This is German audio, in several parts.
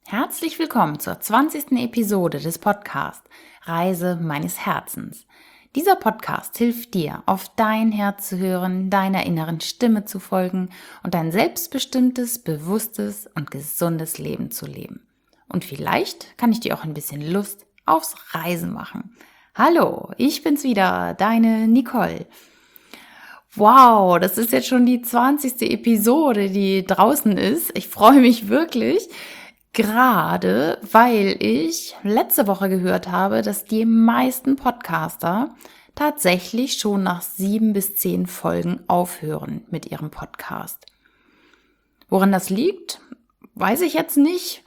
Herzlich willkommen zur 20. Episode des Podcasts Reise meines Herzens. Dieser Podcast hilft dir, auf dein Herz zu hören, deiner inneren Stimme zu folgen und ein selbstbestimmtes, bewusstes und gesundes Leben zu leben. Und vielleicht kann ich dir auch ein bisschen Lust aufs Reisen machen. Hallo, ich bin's wieder, deine Nicole. Wow, das ist jetzt schon die 20. Episode, die draußen ist. Ich freue mich wirklich. Gerade weil ich letzte Woche gehört habe, dass die meisten Podcaster tatsächlich schon nach 7 bis 10 Folgen aufhören mit ihrem Podcast. Woran das liegt, weiß ich jetzt nicht.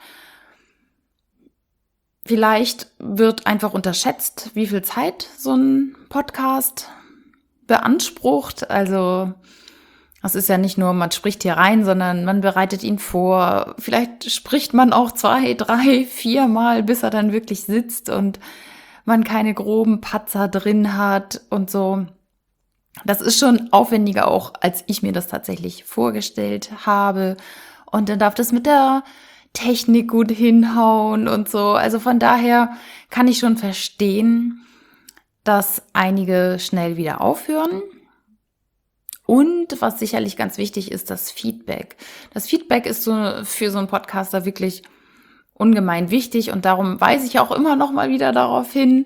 Vielleicht wird einfach unterschätzt, wie viel Zeit so ein Podcast beansprucht. Also es ist ja nicht nur, man spricht hier rein, sondern man bereitet ihn vor. Vielleicht spricht man auch 2, 3, 4 Mal, bis er dann wirklich sitzt und man keine groben Patzer drin hat und so. Das ist schon aufwendiger auch, als ich mir das tatsächlich vorgestellt habe. Und dann darf das mit der Technik gut hinhauen und so. Also von daher kann ich schon verstehen, dass einige schnell wieder aufhören. Und was sicherlich ganz wichtig ist, das Feedback. Das Feedback ist so für so einen Podcaster wirklich ungemein wichtig und darum weise ich auch immer noch mal wieder darauf hin,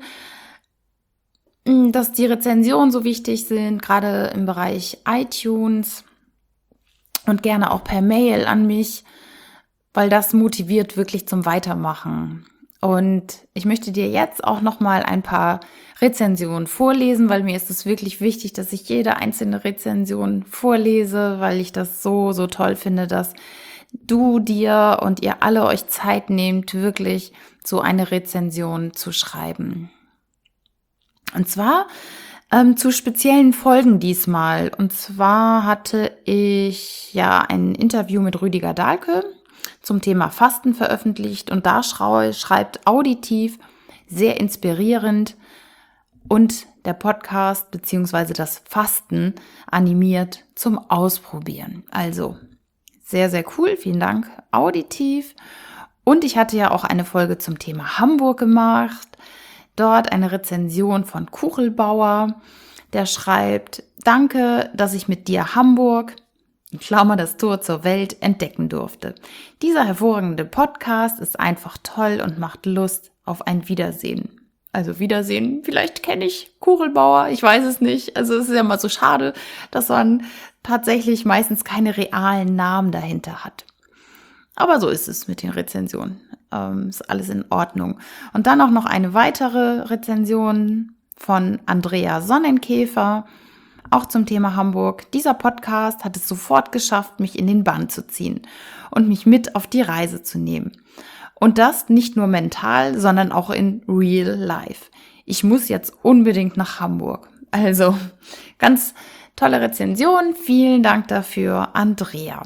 dass die Rezensionen so wichtig sind, gerade im Bereich iTunes und gerne auch per Mail an mich, weil das motiviert wirklich zum Weitermachen. Und ich möchte dir jetzt auch noch mal ein paar Rezensionen vorlesen, weil mir ist es wirklich wichtig, dass ich jede einzelne Rezension vorlese, weil ich das so toll finde, dass du dir und ihr alle euch Zeit nehmt, wirklich so eine Rezension zu schreiben. Und zwar zu speziellen Folgen diesmal. Und zwar hatte ich ja ein Interview mit Rüdiger Dahlke zum Thema Fasten veröffentlicht und da schreibt auditiv, sehr inspirierend und der Podcast bzw. das Fasten animiert zum Ausprobieren. Also sehr cool, vielen Dank, auditiv. Und ich hatte ja auch eine Folge zum Thema Hamburg gemacht, dort eine Rezension von Kuchelbauer, der schreibt, danke, dass ich mit dir Hamburg, in Klammer das Tor zur Welt, entdecken durfte. Dieser hervorragende Podcast ist einfach toll und macht Lust auf ein Wiedersehen. Also Wiedersehen, vielleicht kenne ich Kuchelbauer, ich weiß es nicht. Also es ist ja mal so schade, dass man tatsächlich meistens keine realen Namen dahinter hat. Aber so ist es mit den Rezensionen. Ist alles in Ordnung. Und dann auch noch eine weitere Rezension von Andrea Sonnenkäfer, auch zum Thema Hamburg. Dieser Podcast hat es sofort geschafft, mich in den Bann zu ziehen und mich mit auf die Reise zu nehmen. Und das nicht nur mental, sondern auch in real life. Ich muss jetzt unbedingt nach Hamburg. Also ganz tolle Rezension. Vielen Dank dafür, Andrea.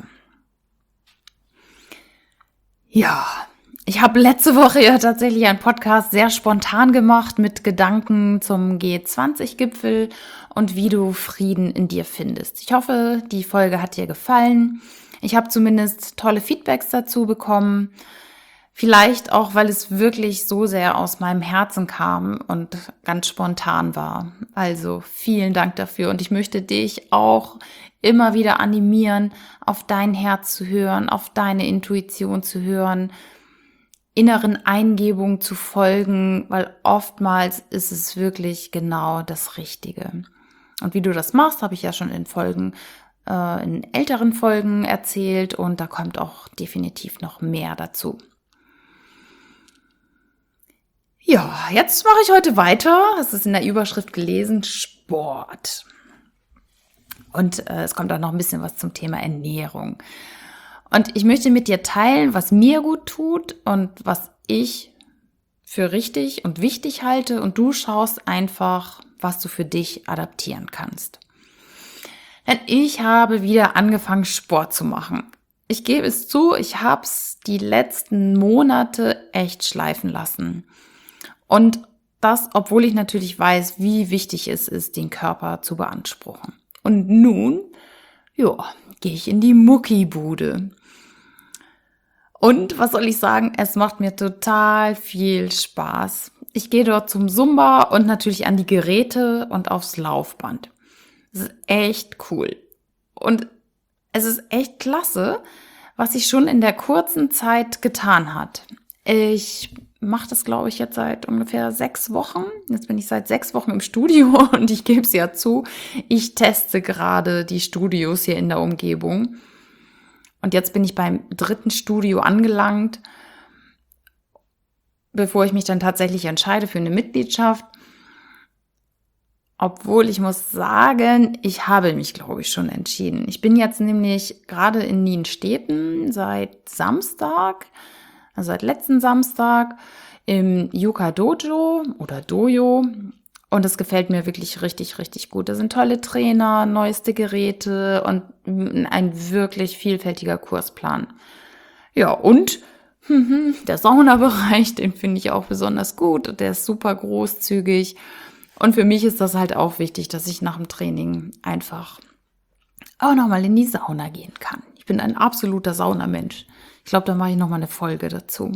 Ja, ich habe letzte Woche ja tatsächlich einen Podcast sehr spontan gemacht mit Gedanken zum G20-Gipfel und wie du Frieden in dir findest. Ich hoffe, die Folge hat dir gefallen. Ich habe zumindest tolle Feedbacks dazu bekommen. Vielleicht auch, weil es wirklich so sehr aus meinem Herzen kam und ganz spontan war. Also vielen Dank dafür und ich möchte dich auch immer wieder animieren, auf dein Herz zu hören, auf deine Intuition zu hören, inneren Eingebungen zu folgen, weil oftmals ist es wirklich genau das Richtige. Und wie du das machst, habe ich ja schon in älteren Folgen erzählt und da kommt auch definitiv noch mehr dazu. Ja, jetzt mache ich heute weiter. Das ist in der Überschrift gelesen, Sport. Und es kommt auch noch ein bisschen was zum Thema Ernährung. Und ich möchte mit dir teilen, was mir gut tut und was ich für richtig und wichtig halte. Und du schaust einfach, was du für dich adaptieren kannst. Denn ich habe wieder angefangen, Sport zu machen. Ich gebe es zu, ich habe es die letzten Monate echt schleifen lassen. Und das, obwohl ich natürlich weiß, wie wichtig es ist, den Körper zu beanspruchen. Und nun, gehe ich in die Muckibude. Und was soll ich sagen? Es macht mir total viel Spaß. Ich gehe dort zum Zumba und natürlich an die Geräte und aufs Laufband. Das ist echt cool. Und es ist echt klasse, was sich schon in der kurzen Zeit getan hat. Ich mache das, glaube ich, jetzt seit ungefähr 6 Wochen. Jetzt bin ich seit 6 Wochen im Studio und ich gebe es ja zu, ich teste gerade die Studios hier in der Umgebung. Und jetzt bin ich beim 3. Studio angelangt, bevor ich mich dann tatsächlich entscheide für eine Mitgliedschaft. Obwohl ich muss sagen, ich habe mich, glaube ich, schon entschieden. Ich bin jetzt nämlich gerade in Nienstetten seit Samstag, also seit letzten Samstag im Yuka Dojo oder Dojo. Und es gefällt mir wirklich richtig, richtig gut. Da sind tolle Trainer, neueste Geräte und ein wirklich vielfältiger Kursplan. Ja, und der Saunabereich, den finde ich auch besonders gut. Der ist super großzügig. Und für mich ist das halt auch wichtig, dass ich nach dem Training einfach auch nochmal in die Sauna gehen kann. Ich bin ein absoluter Saunamensch. Ich glaube, da mache ich nochmal eine Folge dazu.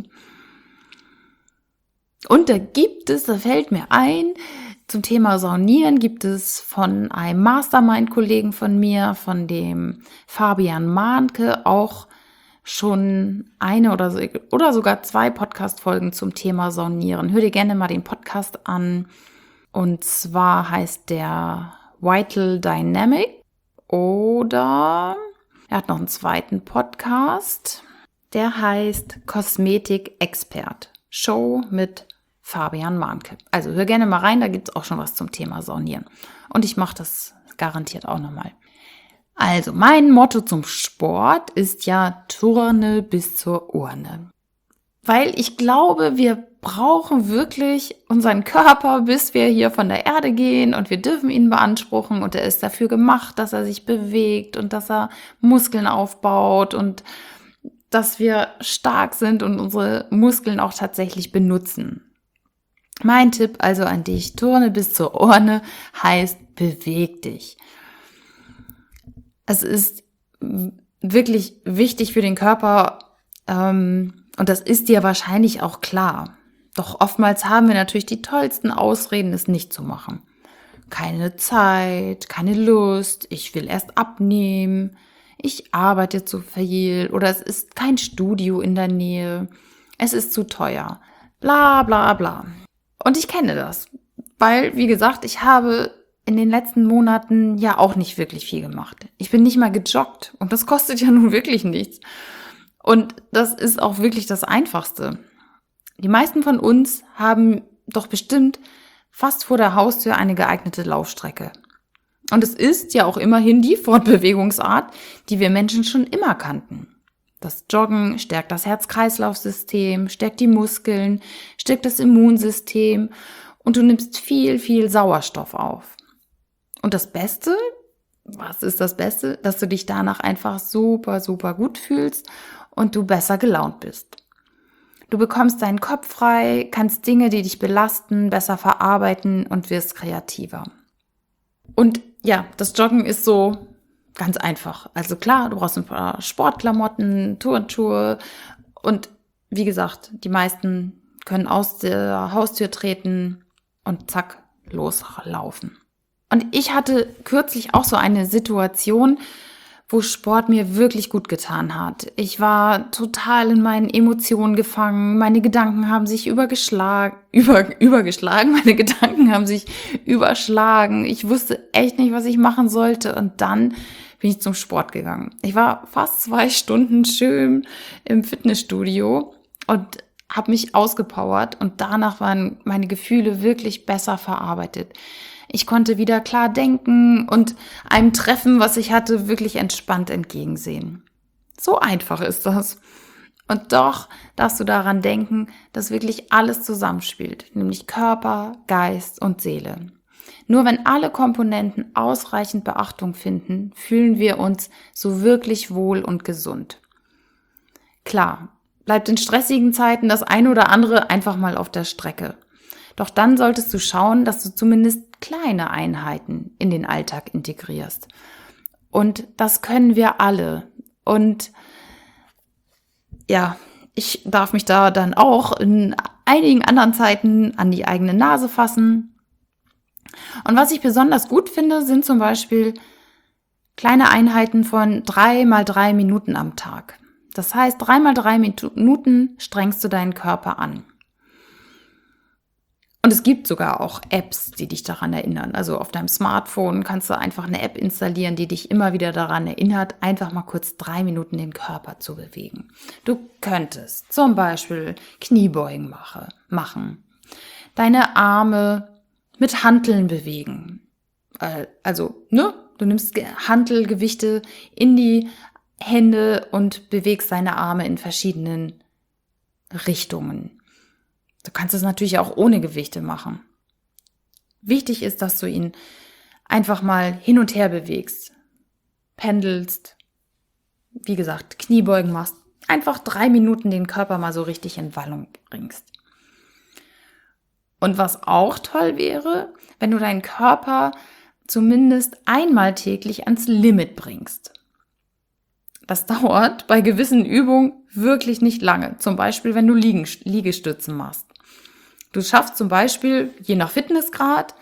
Und da fällt mir ein, zum Thema Saunieren gibt es von einem Mastermind-Kollegen von mir, von dem Fabian Mahnke, auch schon eine oder sogar 2 Podcast-Folgen zum Thema Saunieren. Hör dir gerne mal den Podcast an. Und zwar heißt der Vital Dynamic oder er hat noch einen zweiten Podcast, der heißt Kosmetik Expert Show mit Fabian Mahnke. Also hör gerne mal rein, da gibt es auch schon was zum Thema Saunieren. Und ich mache das garantiert auch nochmal. Also mein Motto zum Sport ist ja Turne bis zur Urne. Weil ich glaube, wir brauchen wirklich unseren Körper, bis wir hier von der Erde gehen und wir dürfen ihn beanspruchen und er ist dafür gemacht, dass er sich bewegt und dass er Muskeln aufbaut und dass wir stark sind und unsere Muskeln auch tatsächlich benutzen. Mein Tipp also an dich, Turne bis zur Urne heißt, beweg dich. Es ist wirklich wichtig für den Körper, und das ist dir wahrscheinlich auch klar. Doch oftmals haben wir natürlich die tollsten Ausreden, es nicht zu machen. Keine Zeit, keine Lust, ich will erst abnehmen, ich arbeite zu viel oder es ist kein Studio in der Nähe, es ist zu teuer, bla bla bla. Und ich kenne das, weil, wie gesagt, ich habe in den letzten Monaten ja auch nicht wirklich viel gemacht. Ich bin nicht mal gejoggt und das kostet ja nun wirklich nichts. Und das ist auch wirklich das Einfachste. Die meisten von uns haben doch bestimmt fast vor der Haustür eine geeignete Laufstrecke. Und es ist ja auch immerhin die Fortbewegungsart, die wir Menschen schon immer kannten. Das Joggen stärkt das Herz-Kreislauf-System, stärkt die Muskeln, stärkt das Immunsystem und du nimmst viel, viel Sauerstoff auf. Und das Beste, was ist das Beste? Dass du dich danach einfach super, super gut fühlst und du besser gelaunt bist. Du bekommst deinen Kopf frei, kannst Dinge, die dich belasten, besser verarbeiten und wirst kreativer. Und ja, das Joggen ist so ganz einfach. Also klar, du brauchst ein paar Sportklamotten, Turnschuhe und wie gesagt, die meisten können aus der Haustür treten und zack, loslaufen. Und ich hatte kürzlich auch so eine Situation, wo Sport mir wirklich gut getan hat. Ich war total in meinen Emotionen gefangen. Meine Gedanken haben sich übergeschlagen. Meine Gedanken haben sich überschlagen. Ich wusste echt nicht, was ich machen sollte. Und dann bin ich zum Sport gegangen. Ich war fast 2 Stunden schön im Fitnessstudio und habe mich ausgepowert. Und danach waren meine Gefühle wirklich besser verarbeitet. Ich konnte wieder klar denken und einem Treffen, was ich hatte, wirklich entspannt entgegensehen. So einfach ist das. Und doch darfst du daran denken, dass wirklich alles zusammenspielt, nämlich Körper, Geist und Seele. Nur wenn alle Komponenten ausreichend Beachtung finden, fühlen wir uns so wirklich wohl und gesund. Klar, bleibt in stressigen Zeiten das eine oder andere einfach mal auf der Strecke. Doch dann solltest du schauen, dass du zumindest kleine Einheiten in den Alltag integrierst. Und das können wir alle. Und ja, ich darf mich da dann auch in einigen anderen Zeiten an die eigene Nase fassen. Und was ich besonders gut finde, sind zum Beispiel kleine Einheiten von 3 mal 3 Minuten am Tag. Das heißt, 3 mal 3 Minuten strengst du deinen Körper an. Und es gibt sogar auch Apps, die dich daran erinnern. Also auf deinem Smartphone kannst du einfach eine App installieren, die dich immer wieder daran erinnert, einfach mal kurz 3 Minuten den Körper zu bewegen. Du könntest zum Beispiel Kniebeugen machen, deine Arme mit Hanteln bewegen. Du nimmst Hantelgewichte in die Hände und bewegst deine Arme in verschiedenen Richtungen. Du kannst es natürlich auch ohne Gewichte machen. Wichtig ist, dass du ihn einfach mal hin und her bewegst, pendelst, wie gesagt, Kniebeugen machst, einfach 3 Minuten den Körper mal so richtig in Wallung bringst. Und was auch toll wäre, wenn du deinen Körper zumindest einmal täglich ans Limit bringst. Das dauert bei gewissen Übungen wirklich nicht lange. Zum Beispiel, wenn du Liegestützen machst. Du schaffst zum Beispiel, je nach Fitnessgrad,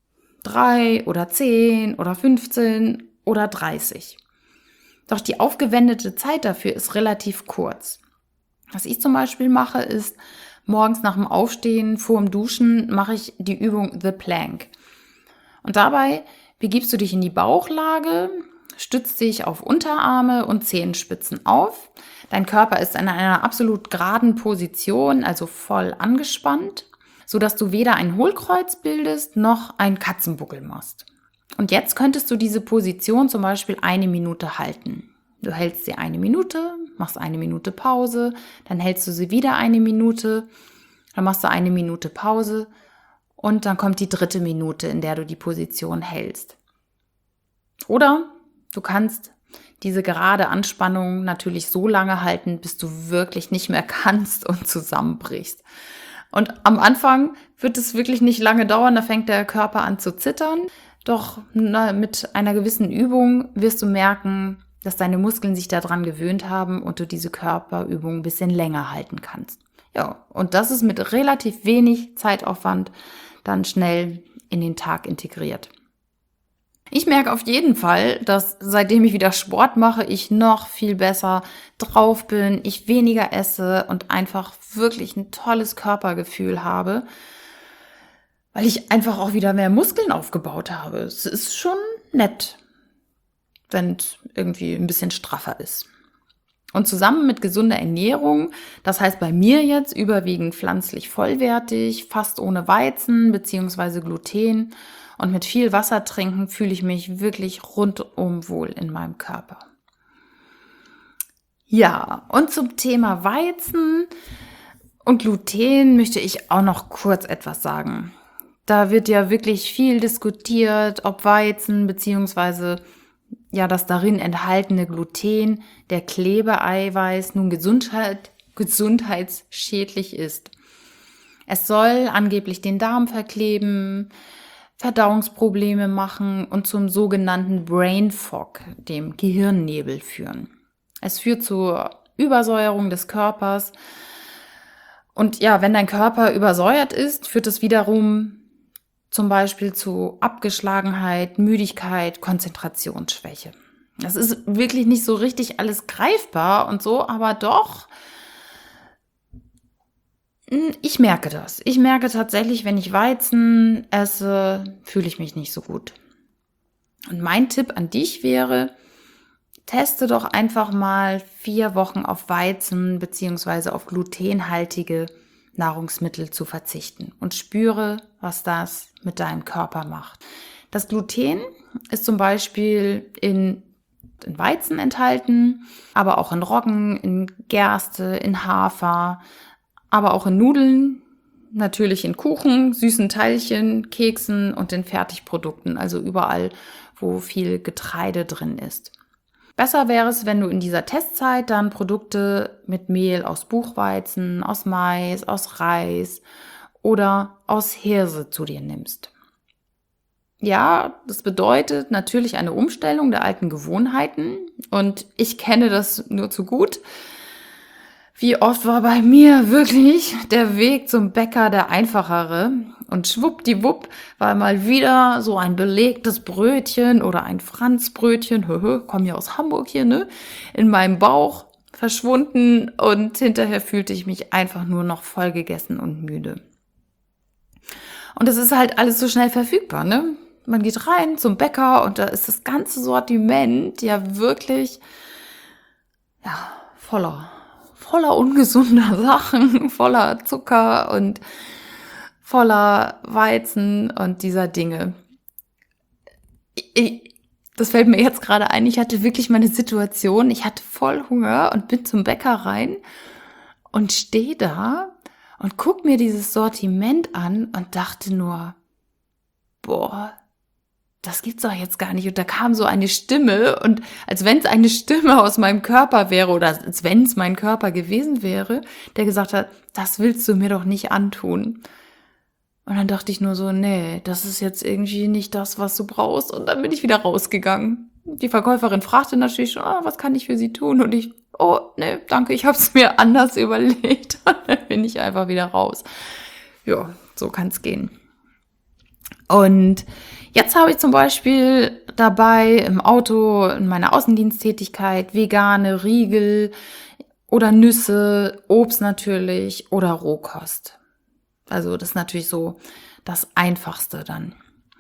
3 oder 10 oder 15 oder 30. Doch die aufgewendete Zeit dafür ist relativ kurz. Was ich zum Beispiel mache, ist, morgens nach dem Aufstehen, vor dem Duschen, mache ich die Übung The Plank. Und dabei begibst du dich in die Bauchlage, stützt dich auf Unterarme und Zehenspitzen auf. Dein Körper ist in einer absolut geraden Position, also voll angespannt, sodass du weder ein Hohlkreuz bildest, noch einen Katzenbuckel machst. Und jetzt könntest du diese Position zum Beispiel 1 Minute halten. Du hältst sie 1 Minute, machst 1 Minute Pause, dann hältst du sie wieder 1 Minute, dann machst du 1 Minute Pause und dann kommt die 3. Minute, in der du die Position hältst. Oder du kannst diese gerade Anspannung natürlich so lange halten, bis du wirklich nicht mehr kannst und zusammenbrichst. Und am Anfang wird es wirklich nicht lange dauern, da fängt der Körper an zu zittern. Doch mit einer gewissen Übung wirst du merken, dass deine Muskeln sich daran gewöhnt haben und du diese Körperübung ein bisschen länger halten kannst. Ja, und das ist mit relativ wenig Zeitaufwand dann schnell in den Tag integriert. Ich merke auf jeden Fall, dass seitdem ich wieder Sport mache, ich noch viel besser drauf bin, ich weniger esse und einfach wirklich ein tolles Körpergefühl habe, weil ich einfach auch wieder mehr Muskeln aufgebaut habe. Es ist schon nett, wenn es irgendwie ein bisschen straffer ist. Und zusammen mit gesunder Ernährung, das heißt bei mir jetzt überwiegend pflanzlich vollwertig, fast ohne Weizen bzw. Gluten und mit viel Wasser trinken, fühle ich mich wirklich rundum wohl in meinem Körper. Ja, und zum Thema Weizen und Gluten möchte ich auch noch kurz etwas sagen. Da wird ja wirklich viel diskutiert, ob Weizen bzw. das darin enthaltene Gluten, der Klebeeiweiß, nun gesundheitsschädlich ist. Es soll angeblich den Darm verkleben, Verdauungsprobleme machen und zum sogenannten Brain Fog, dem Gehirnnebel, führen. Es führt zur Übersäuerung des Körpers. Und ja, wenn dein Körper übersäuert ist, führt es wiederum zum Beispiel zu Abgeschlagenheit, Müdigkeit, Konzentrationsschwäche. Das ist wirklich nicht so richtig alles greifbar und so, aber doch, ich merke das. Ich merke tatsächlich, wenn ich Weizen esse, fühle ich mich nicht so gut. Und mein Tipp an dich wäre, teste doch einfach mal 4 Wochen auf Weizen bzw. auf glutenhaltige Nahrungsmittel zu verzichten und spüre, was das mit deinem Körper macht. Das Gluten ist zum Beispiel in Weizen enthalten, aber auch in Roggen, in Gerste, in Hafer, aber auch in Nudeln, natürlich in Kuchen, süßen Teilchen, Keksen und in Fertigprodukten, also überall, wo viel Getreide drin ist. Besser wäre es, wenn du in dieser Testzeit dann Produkte mit Mehl aus Buchweizen, aus Mais, aus Reis oder aus Hirse zu dir nimmst. Ja, das bedeutet natürlich eine Umstellung der alten Gewohnheiten und ich kenne das nur zu gut. Wie oft war bei mir wirklich der Weg zum Bäcker der einfachere und schwuppdiwupp war mal wieder so ein belegtes Brötchen oder ein Franzbrötchen, komm ja aus Hamburg hier, ne, in meinem Bauch verschwunden und hinterher fühlte ich mich einfach nur noch voll gegessen und müde. Und es ist halt alles so schnell verfügbar, ne? Man geht rein zum Bäcker und da ist das ganze Sortiment ja wirklich, ja, voller ungesunder Sachen, voller Zucker und voller Weizen und dieser Dinge. Das fällt mir jetzt gerade ein, ich hatte wirklich meine Situation, ich hatte voll Hunger und bin zum Bäcker rein und stehe da und guck mir dieses Sortiment an und dachte nur, boah, das gibt's doch jetzt gar nicht. Und da kam so eine Stimme und als wenn es eine Stimme aus meinem Körper wäre oder als wenn es mein Körper gewesen wäre, der gesagt hat, das willst du mir doch nicht antun. Und dann dachte ich nur so, nee, das ist jetzt irgendwie nicht das, was du brauchst. Und dann bin ich wieder rausgegangen. Die Verkäuferin fragte natürlich schon, was kann ich für sie tun? Und ich, oh, nee, danke, ich habe es mir anders überlegt. Und dann bin ich einfach wieder raus. Ja, so kann's gehen. Und jetzt habe ich zum Beispiel dabei im Auto in meiner Außendiensttätigkeit vegane Riegel oder Nüsse, Obst natürlich oder Rohkost. Also das ist natürlich so das Einfachste dann.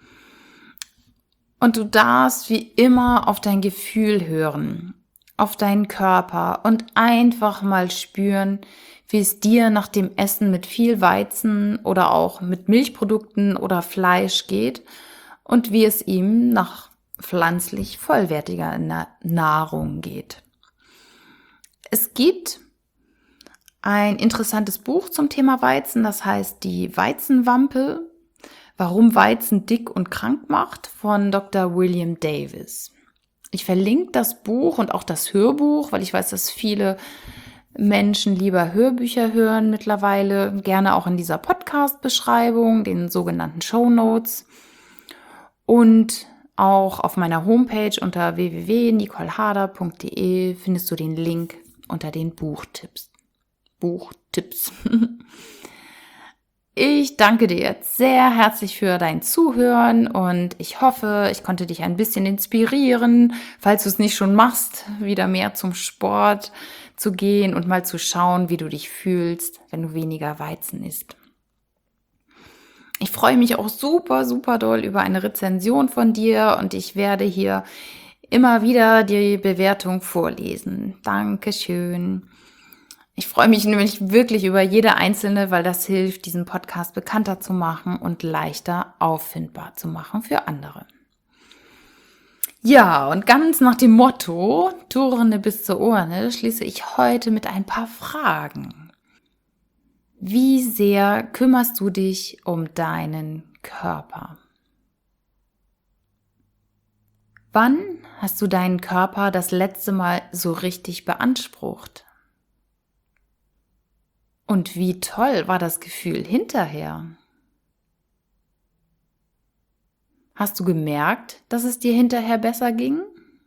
Und du darfst wie immer auf dein Gefühl hören, auf deinen Körper und einfach mal spüren, wie es dir nach dem Essen mit viel Weizen oder auch mit Milchprodukten oder Fleisch geht und wie es ihm nach pflanzlich vollwertiger Nahrung geht. Es gibt ein interessantes Buch zum Thema Weizen, das heißt Die Weizenwampe, warum Weizen dick und krank macht, von Dr. William Davis. Ich verlinke das Buch und auch das Hörbuch, weil ich weiß, dass viele Menschen lieber Hörbücher hören mittlerweile, gerne auch in dieser Podcast-Beschreibung, den sogenannten Shownotes und auch auf meiner Homepage unter www.nicoleharder.de findest du den Link unter den Buchtipps. Ich danke dir jetzt sehr herzlich für dein Zuhören und ich hoffe, ich konnte dich ein bisschen inspirieren, falls du es nicht schon machst, wieder mehr zum Sport zu gehen und mal zu schauen, wie du dich fühlst, wenn du weniger Weizen isst. Ich freue mich auch super, super doll über eine Rezension von dir und ich werde hier immer wieder die Bewertung vorlesen. Dankeschön. Ich freue mich nämlich wirklich über jede einzelne, weil das hilft, diesen Podcast bekannter zu machen und leichter auffindbar zu machen für andere. Ja, und ganz nach dem Motto, Turne bis zur Urne, schließe ich heute mit ein paar Fragen. Wie sehr kümmerst du dich um deinen Körper? Wann hast du deinen Körper das letzte Mal so richtig beansprucht? Und wie toll war das Gefühl hinterher? Hast du gemerkt, dass es dir hinterher besser ging?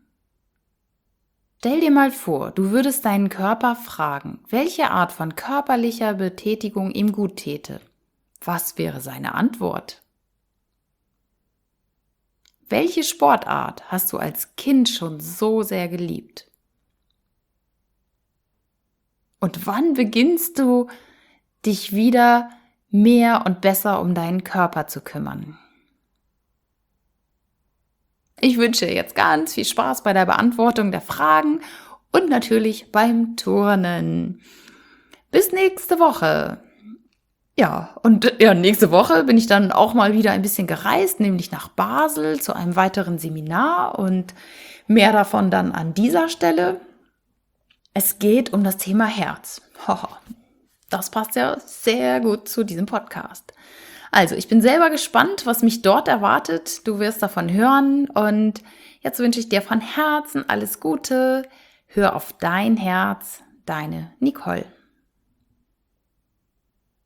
Stell dir mal vor, du würdest deinen Körper fragen, welche Art von körperlicher Betätigung ihm gut täte. Was wäre seine Antwort? Welche Sportart hast du als Kind schon so sehr geliebt? Und wann beginnst du, dich wieder mehr und besser um deinen Körper zu kümmern? Ich wünsche dir jetzt ganz viel Spaß bei der Beantwortung der Fragen und natürlich beim Turnen. Bis nächste Woche. Ja, und nächste Woche bin ich dann auch mal wieder ein bisschen gereist, nämlich nach Basel zu einem weiteren Seminar und mehr davon dann an dieser Stelle. Es geht um das Thema Herz. Das passt ja sehr gut zu diesem Podcast. Also, ich bin selber gespannt, was mich dort erwartet. Du wirst davon hören und jetzt wünsche ich dir von Herzen alles Gute. Hör auf dein Herz, deine Nicole.